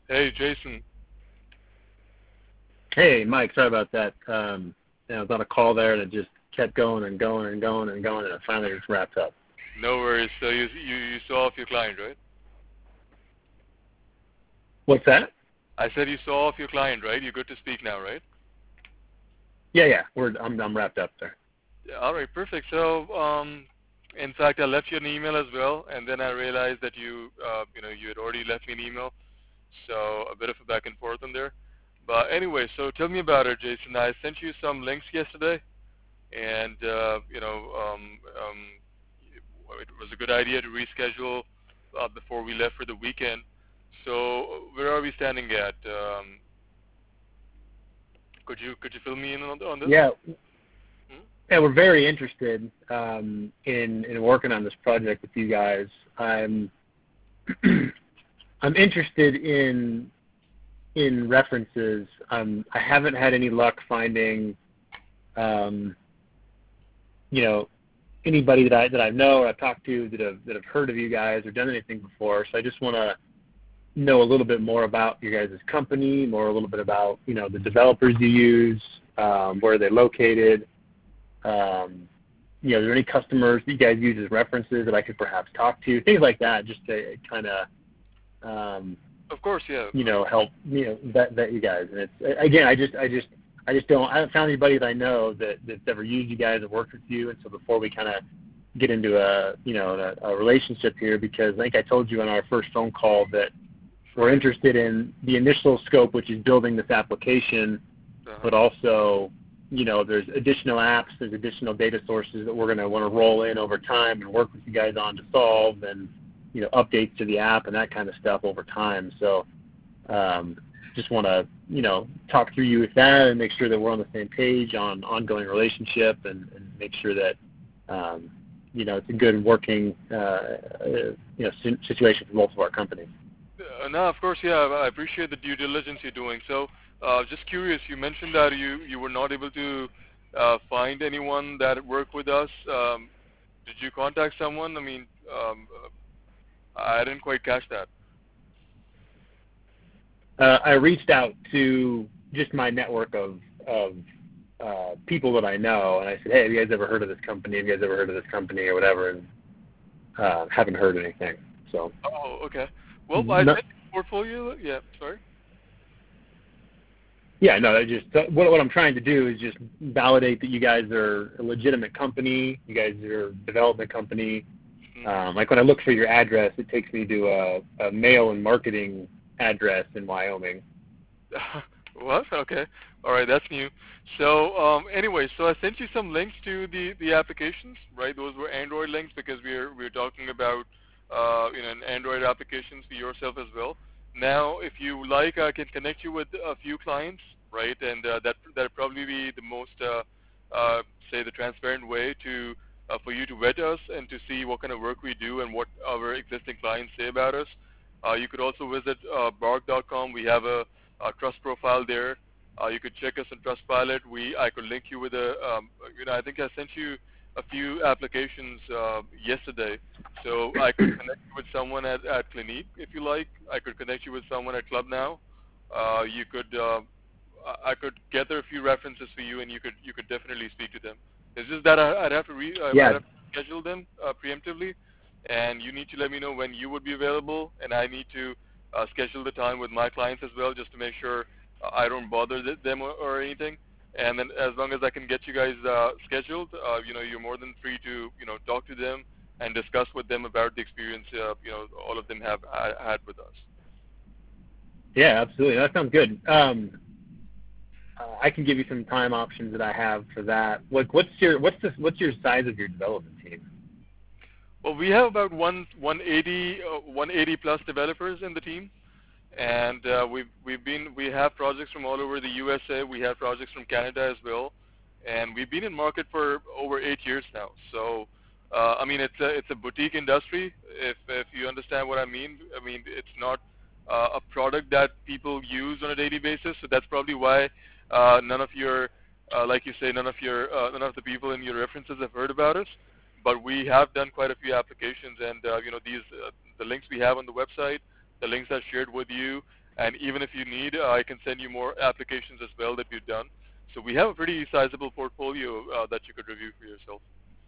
Hey, Jason. Hey, Mike, sorry about that. I was on a call there and it just kept going and going and going and going, and it finally just wrapped up. No worries. So you saw off your client, right? What's that? I said you saw off your client, right? You're good to speak now, right? Yeah. I'm wrapped up there. Yeah, all right, perfect. So, in fact, I left you an email as well, and then I realized that you had already left me an email. So a bit of a back and forth on there. But anyway, so tell me about it, Jason. I sent you some links yesterday, and it was a good idea to reschedule before we left for the weekend. So where are we standing at? Could you fill me in on this? Yeah, Hmm? yeah, we're very interested in working on this project with you guys. I'm I'm interested in references. I haven't had any luck finding, um, you know, anybody that I know or I've talked to that have heard of you guys or done anything before. So I just want to know a little bit more about your guys' company, a little bit about the developers you use, where they're located. Are there any customers that you guys use as references that I could perhaps talk to? Things like that, just to kind of Of course, yeah. help vet you guys. And it's again, I haven't found anybody that I know that's ever used you guys or worked with you. And so before we kind of get into a relationship here, because I think I told you on our first phone call that we're Right. interested in the initial scope, which is building this application, Uh-huh. but also, there's additional apps, there's additional data sources that we're going to want to roll in over time and work with you guys on to solve, and, updates to the app and that kind of stuff over time. So just want to, talk through you with that and make sure that we're on the same page on ongoing relationship, and make sure that, it's a good working, situation for both of our companies. No, of course, yeah. I appreciate the due diligence you're doing. So, just curious, you mentioned that you were not able to find anyone that worked with us. Did you contact someone? I mean, I didn't quite catch that. I reached out to just my network of people that I know, and I said, "Hey, have you guys ever heard of this company? Have you guys ever heard of this company or whatever?" And haven't heard anything. So, Oh, okay. Well, I no, sent you a portfolio. Yeah, sorry. yeah, no. What I'm trying to do is just validate that you guys are a legitimate company. You guys are a development company. Mhm. Like when I look for your address, it takes me to a mail and marketing address in Wyoming. What? Okay. All right, that's new. So anyway, so I sent you some links to the applications, right? Those were Android links because we're talking about an Android applications for yourself as well. Now, if you like, I can connect you with a few clients, right? And that'd probably be the most say the transparent way to for you to vet us and to see what kind of work we do and what our existing clients say about us. You could also visit bark.com. We have a trust profile there. You could check us on Trustpilot. I could link you with I think I sent you a few applications yesterday. So I could connect you with someone at Clinique if you like. I could connect you with someone at Club Now. I could gather a few references for you, and you could definitely speak to them. It's just that I'd Yeah, have to schedule them preemptively, and you need to let me know when you would be available, and I need to schedule the time with my clients as well, just to make sure I don't bother them or anything. And then as long as I can get you guys scheduled, you're more than free to talk to them and discuss with them about the experience all of them have had with us. yeah, absolutely. That sounds good. I can give you some time options that I have for that. What's your size of your development team? Well, we have about 180 plus developers in the team, and we have projects from all over the USA. We have projects from Canada as well, and we've been in market for over 8 years now. So, I mean, it's a boutique industry. If you understand what I mean. I mean, it's not a product that people use on a daily basis. So that's probably why none of your like you say, none of the people in your references have heard about us. But we have done quite a few applications, and these the links we have on the website, the links I shared with you. And even if you need, I can send you more applications as well that we've done. So we have a pretty sizable portfolio that you could review for yourself.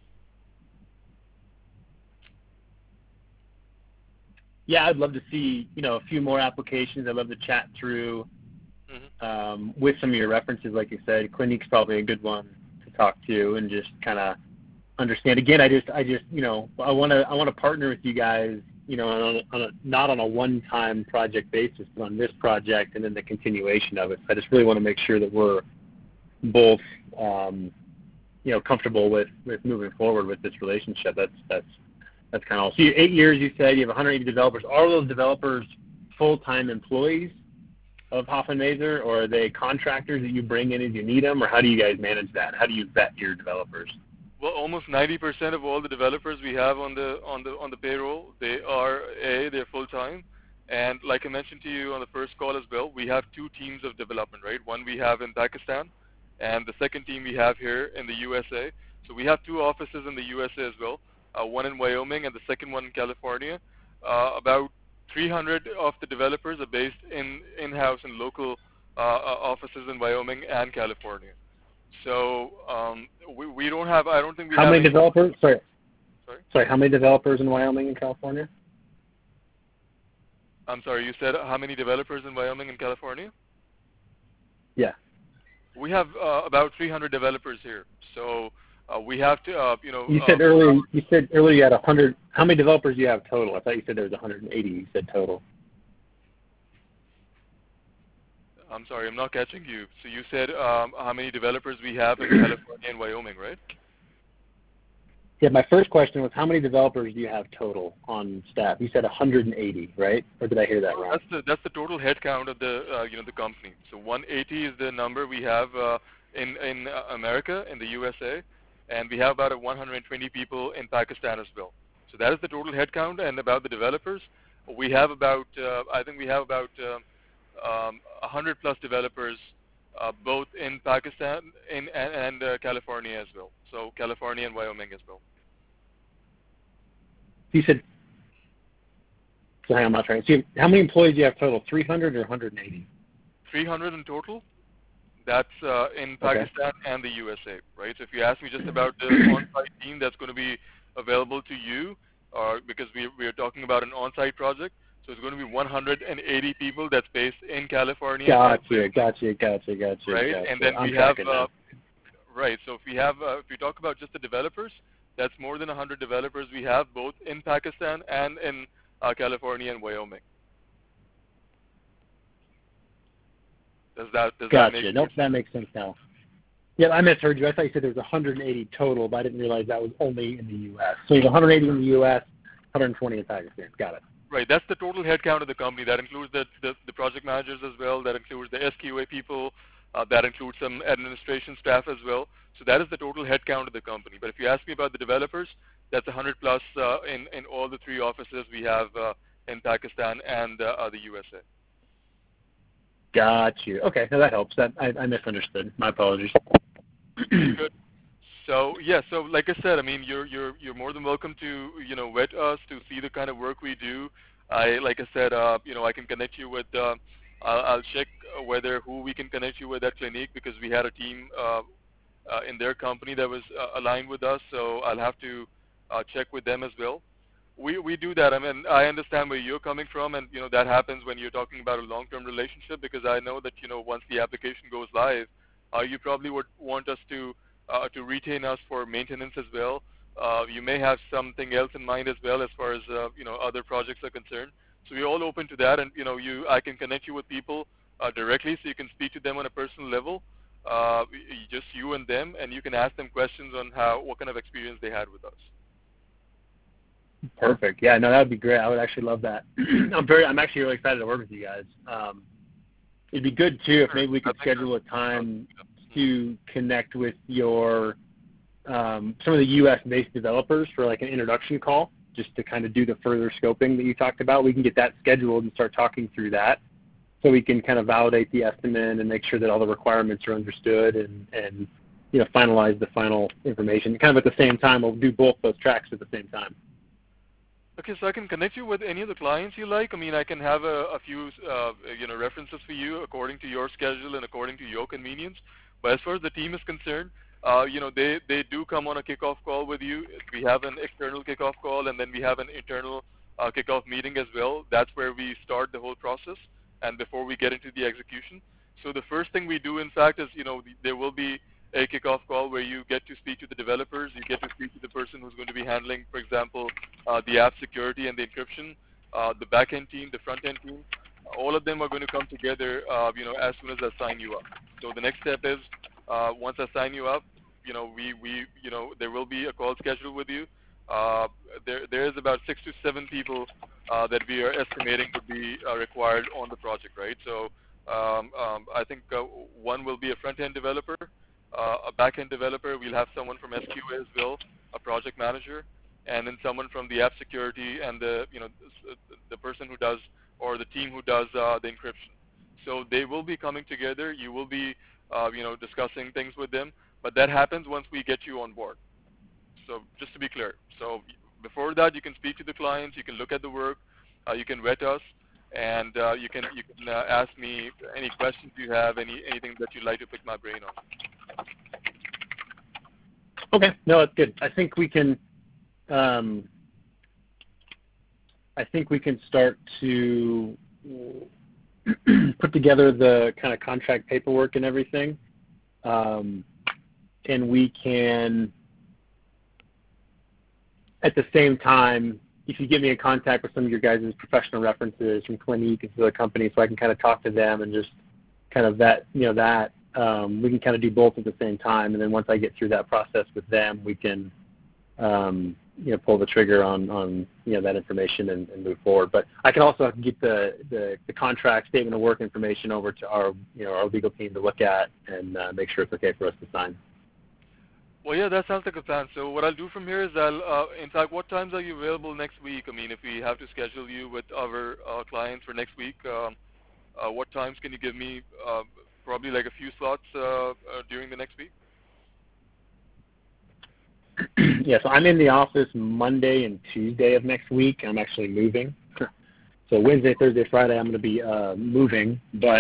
Yeah, I'd love to see, a few more applications. I'd love to chat through with some of your references, like you said. Clinique's probably a good one to talk to and just kind of understand. Again, I want to partner with you guys, not on a one-time project basis, but on this project and then the continuation of it. So I just really want to make sure that we're both, comfortable with moving forward with this relationship. That's kind of all. So 8 years, you said you have 180 developers. Are those developers full-time employees of Hoffman Mazer, or are they contractors that you bring in as you need them, or how do you guys manage that? How do you vet your developers? Well, almost 90% of all the developers we have on the payroll, they're full-time, and like I mentioned to you on the first call as well, we have 2 teams of development, right? One we have in Pakistan, and the second team we have here in the USA. So we have 2 offices in the USA as well, one in Wyoming and the second one in California. About 300 of the developers are based in-house in local offices in Wyoming and California. So we don't have. I don't think we have. How many developers? Sorry. Sorry. How many developers in Wyoming and California? I'm sorry. You said how many developers in Wyoming and California? Yeah. We have about 300 developers here. So we have to. You said earlier. You had 100. How many developers do you have total? I thought you said there was 180. You said total. I'm sorry, I'm not catching you. So you said how many developers we have in California and Wyoming, right? Yeah, my first question was how many developers do you have total on staff? You said 180, right? Or did I hear that wrong? That's the total head count of the the company. So 180 is the number we have in America, in the USA, and we have about 120 people in Pakistan as well. So that is the total head count. And about the developers, we have about 100 plus developers, both in Pakistan and California as well. So California and Wyoming as well. You said, so hang on, I'm not trying. So how many employees do you have total? 300 or 180? 300 in total. That's in Pakistan and the USA, right? So if you ask me just about the on-site team that's going to be available to you, because we are talking about an on-site project, so it's going to be 180 people that's based in California. Gotcha. Right, Gotcha. And then we have right. So if we talk about just the developers, that's more than 100 developers we have both in Pakistan and in California and Wyoming. Does that make sense? Nope, that makes sense now. Yeah, I misheard you. I thought you said there was 180 total, but I didn't realize that was only in the U.S. So there's 180 in the U.S., 120 in Pakistan. Got it. Right, that's the total headcount of the company. That includes the project managers as well. That includes the SQA people. That includes some administration staff as well. So that is the total headcount of the company. But if you ask me about the developers, that's 100 plus in all the 3 offices we have in Pakistan and the USA. Got you. Okay, no, that helps. That I misunderstood. My apologies. Good. So yeah, so like I said, I mean, you're more than welcome to vet us to see the kind of work we do. Like I said, I can connect you with. I'll check who we can connect you with at Clinique, because we had a team in their company that was aligned with us. So I'll have to check with them as well. We do that. I mean, I understand where you're coming from, and that happens when you're talking about a long-term relationship, because I know that once the application goes live, you probably would want us to retain us for maintenance as well. You may have something else in mind as well as far as other projects are concerned. So we're all open to that, and I can connect you with people directly, so you can speak to them on a personal level, just you and them, and you can ask them questions on what kind of experience they had with us. Perfect. Yeah, no, that would be great. I would actually love that. I'm actually really excited to work with you guys. It'd be good too if maybe we could schedule a time to connect with your some of the U.S.-based developers for like an introduction call, just to kind of do the further scoping that you talked about. We can get that scheduled and start talking through that, so we can kind of validate the estimate and make sure that all the requirements are understood and finalize the final information. Kind of at the same time, we'll do both those tracks at the same time. Okay, so I can connect you with any of the clients you like. I mean, I can have a few, references for you according to your schedule and according to your convenience. But as far as the team is concerned, they do come on a kickoff call with you. We have an external kickoff call, and then we have an internal kickoff meeting as well. That's where we start the whole process, and before we get into the execution. So the first thing we do, in fact, is there will be a kickoff call where you get to speak to the developers. You get to speak to the person who's going to be handling, for example, the app security and the encryption, the back-end team, the front-end team. All of them are going to come together, as soon as I sign you up. So the next step is, once I sign you up, there will be a call scheduled with you. There is about 6 to 7 people that we are estimating would be required on the project, right? So I think one will be a front-end developer, a back-end developer. We'll have someone from SQA as well, a project manager, and then someone from the app security and the person who does, or the team who does the encryption. So they will be coming together. You will be discussing things with them, but that happens once we get you on board. So just to be clear, so before that, you can speak to the clients, you can look at the work, you can vet us, and you can ask me any questions you have, anything that you'd like to pick my brain on. Okay, no, that's good. I think we can. Start to put together the kind of contract paperwork and everything, and we can, at the same time, if you give me a contact with some of your guys' professional references from Clinique and other companies, so I can kind of talk to them and just kind of vet, that. We can kind of do both at the same time, and then once I get through that process with them, we can, pull the trigger on that information and move forward. But I can also get the contract statement of work information over to our legal team to look at and make sure it's okay for us to sign. Well, yeah, that sounds like a plan. So what I'll do from here is in fact, what times are you available next week? I mean, if we have to schedule you with our clients for next week, what times can you give me? Probably like a few slots during the next week. Yeah, so I'm in the office Monday and Tuesday of next week. I'm actually moving. So Wednesday, Thursday, Friday, I'm going to be moving. But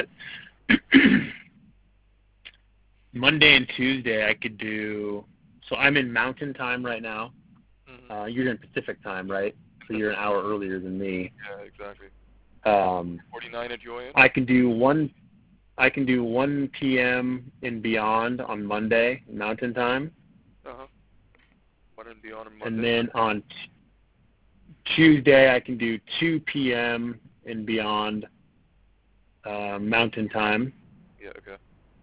Monday and Tuesday I could do, so I'm in Mountain Time right now. Mm-hmm. You're in Pacific Time, right? So you're an hour earlier than me. Yeah, exactly. 49 at your end? I can do 1 p.m. and beyond on Monday, Mountain Time. Uh-huh. 1 and beyond on Monday. And then on Tuesday, I can do 2 p.m. and beyond Mountain Time. Yeah, okay.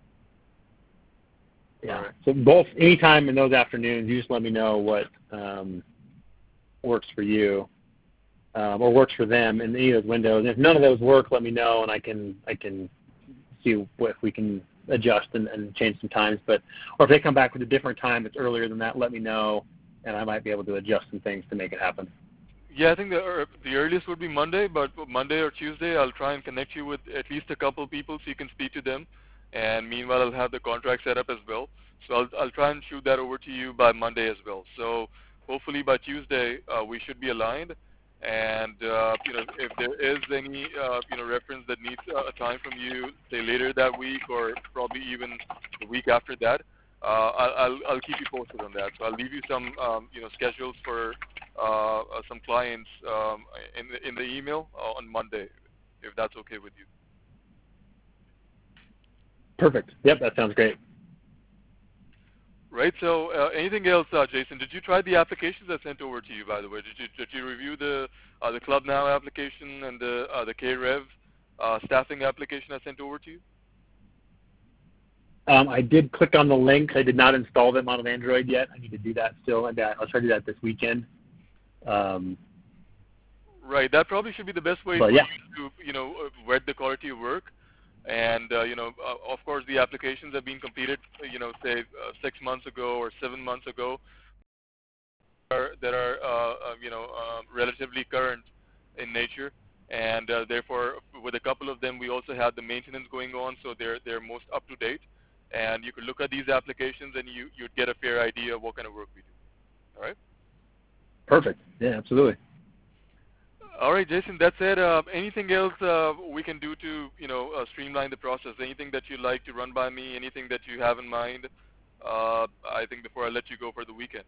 Yeah. Right. So both, anytime in those afternoons, you just let me know what works for you or works for them in any of those windows. And if none of those work, let me know, and I can see if we can adjust and change some times. Or if they come back with a different time that's earlier than that, let me know, and I might be able to adjust some things to make it happen. Yeah, I think the earliest would be Monday, but Monday or Tuesday, I'll try and connect you with at least a couple people so you can speak to them. And meanwhile, I'll have the contract set up as well. So I'll try and shoot that over to you by Monday as well. So hopefully by Tuesday, we should be aligned. And if there is any reference that needs a time from you, say later that week or probably even the week after that, I'll keep you posted on that. So I'll leave you some schedules for some clients in the email on Monday, if that's okay with you. Perfect. Yep, that sounds great. Right. So anything else, Jason? Did you try the applications I sent over to you? By the way, did you review the Club Now application and the KRev staffing application I sent over to you? I did click on the links. I did not install them on an Android yet. I need to do that still, and I'll try to do that this weekend. Right. That probably should be the best way you to vet the quality of work. And, of course, the applications have been completed, say 6 months ago or 7 months ago that are relatively current in nature. And therefore, with a couple of them, we also have the maintenance going on, so they're most up to date. And you could look at these applications and you'd get a fair idea of what kind of work we do. All right? Perfect. Yeah, absolutely. All right, Jason, that's it. Anything else we can do to, streamline the process? Anything that you'd like to run by me? Anything that you have in mind? I think before I let you go for the weekend.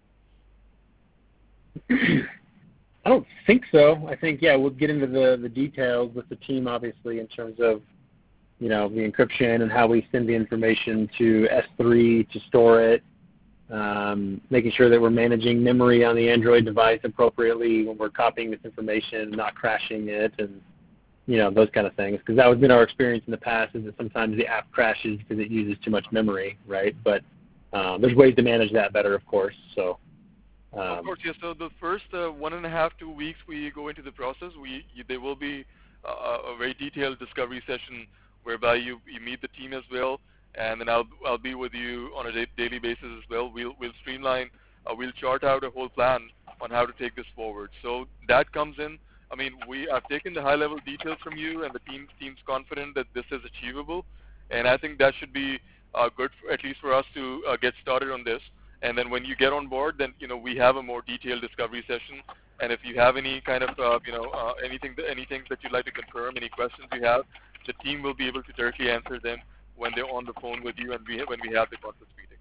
I don't think so. I think, we'll get into the details with the team, obviously, in terms of, the encryption and how we send the information to S3 to store it, making sure that we're managing memory on the Android device appropriately when we're copying this information, not crashing it, and, those kind of things. Because that has been our experience in the past, is that sometimes the app crashes because it uses too much memory, right? But there's ways to manage that better, of course. So. Of course, yes. So the first 1.5 to 2 weeks we go into the process, there will be a very detailed discovery session whereby you meet the team as well, and then I'll be with you on a daily basis as well. We'll streamline, we'll chart out a whole plan on how to take this forward. So that comes in. I mean, I've taken the high level details from you, and the team's confident that this is achievable, and I think that should be good, at least for us to get started on this. And then when you get on board, then we have a more detailed discovery session. And if you have any kind of anything that you'd like to confirm, any questions you have, the team will be able to directly answer them when they're on the phone with you and when we have the conference meetings.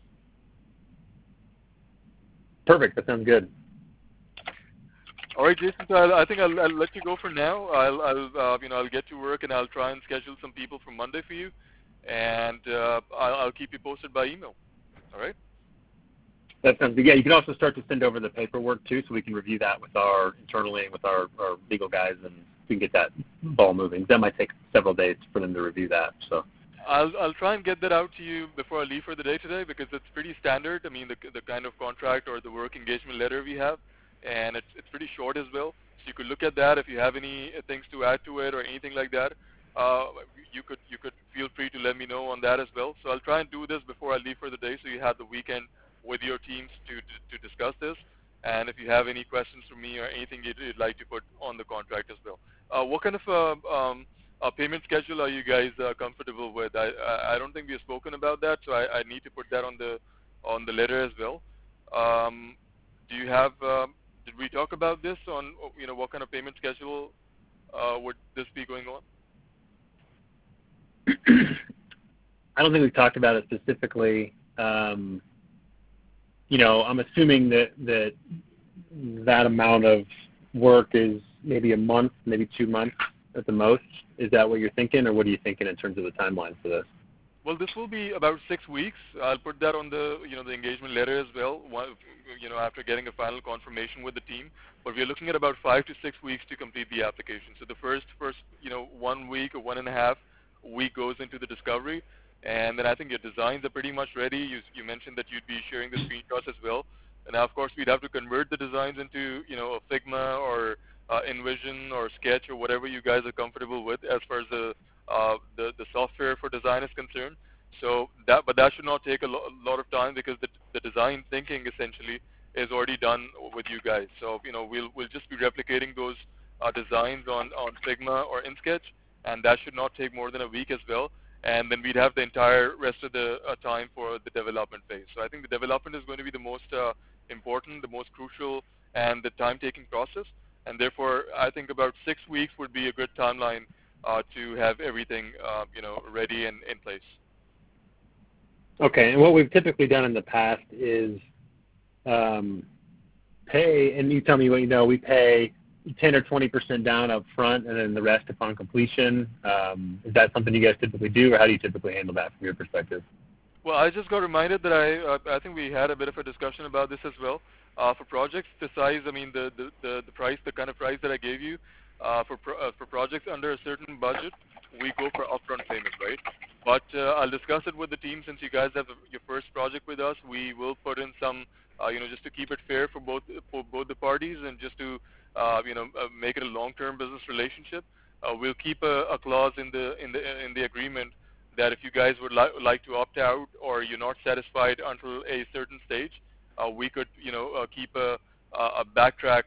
Perfect. That sounds good. All right, Jason. So I think I'll let you go for now. I'll get to work and I'll try and schedule some people for Monday for you, and I'll keep you posted by email. All right. That sounds good. Yeah, you can also start to send over the paperwork too, so we can review that with our internally with our legal guys, and we can get that ball moving. That might take several days for them to review that. So I'll try and get that out to you before I leave for the day today, because it's pretty standard. I mean, the kind of contract or the work engagement letter we have, and it's pretty short as well. So you could look at that. If you have any things to add to it or anything like that, you could feel free to let me know on that as well. So I'll try and do this before I leave for the day, so you have the weekend with your teams to discuss this. And if you have any questions for me or anything you'd like to put on the contract as well. What kind of payment schedule are you guys comfortable with? I don't think we have spoken about that, so I need to put that on the letter as well. Do you have? Did we talk about this on what kind of payment schedule would this be going on? I don't think we've talked about it specifically. I'm assuming that amount of work is maybe a month, maybe 2 months at the most. Is that what you're thinking, or what are you thinking in terms of the timeline for this? Well, this will be about 6 weeks. I'll put that on the the engagement letter as well. After getting a final confirmation with the team. But we're looking at about 5 to 6 weeks to complete the application. So the first 1 week or 1.5 week goes into the discovery, and then I think your designs are pretty much ready. You mentioned that you'd be sharing the screenshots as well. And now, of course, we'd have to convert the designs into a Figma or InVision or Sketch or whatever you guys are comfortable with as far as the software for design is concerned. So but that should not take a lot of time, because the design thinking essentially is already done with you guys. So we'll just be replicating those designs on Figma or in Sketch, and that should not take more than a week as well. And then we'd have the entire rest of the time for the development phase. So I think the development is going to be the most important, the most crucial, and the time-taking process. And therefore, I think about 6 weeks would be a good timeline to have everything ready and in place. Okay, and what we've typically done in the past is pay, and you tell me what you know, we pay 10 or 20% down up front and then the rest upon completion. Is that something you guys typically do, or how do you typically handle that from your perspective? Well, I just got reminded that I think we had a bit of a discussion about this as well. For projects the size, I mean the price, the kind of price that I gave you, for projects under a certain budget, we go for upfront payment, right? But I'll discuss it with the team. Since you guys have your first project with us, we will put in some, just to keep it fair for both the parties, and just to make it a long-term business relationship. We'll keep a clause in the agreement that if you guys would like to opt out, or you're not satisfied until a certain stage, we could keep a backtrack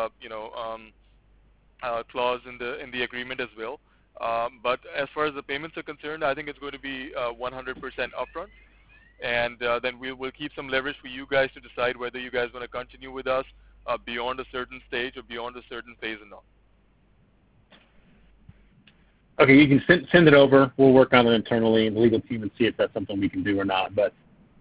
clause in the agreement as well. But as far as the payments are concerned, I think it's going to be 100% upfront, and then we'll keep some leverage for you guys to decide whether you guys want to continue with us beyond a certain stage or beyond a certain phase or not. Okay, you can send it over. We'll work on it internally in the legal team and see if that's something we can do or not. But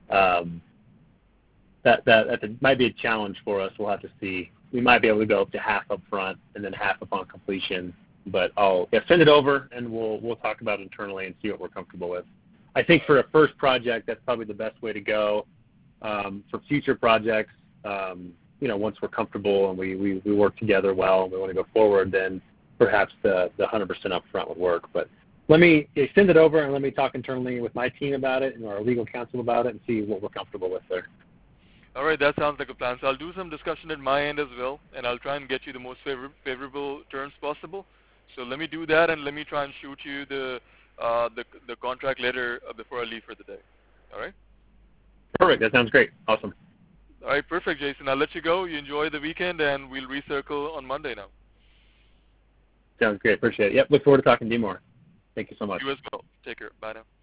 that might be a challenge for us. We'll have to see. We might be able to go up to half up front and then half upon completion. But send it over and we'll talk about it internally and see what we're comfortable with. I think for a first project, that's probably the best way to go. For future projects, once we're comfortable and we work together well and we want to go forward, then perhaps the 100% upfront would work. But send it over and let me talk internally with my team about it and our legal counsel about it and see what we're comfortable with there. All right, that sounds like a plan. So I'll do some discussion at my end as well, and I'll try and get you the most favorable terms possible. So let me do that, and let me try and shoot you the contract letter before I leave for the day. All right? Perfect. That sounds great. Awesome. All right, perfect, Jason. I'll let you go. You enjoy the weekend, and we'll recircle on Monday now. Sounds great. Appreciate it. Yep. Look forward to talking to you more. Thank you so much. You as well. Take care. Bye now.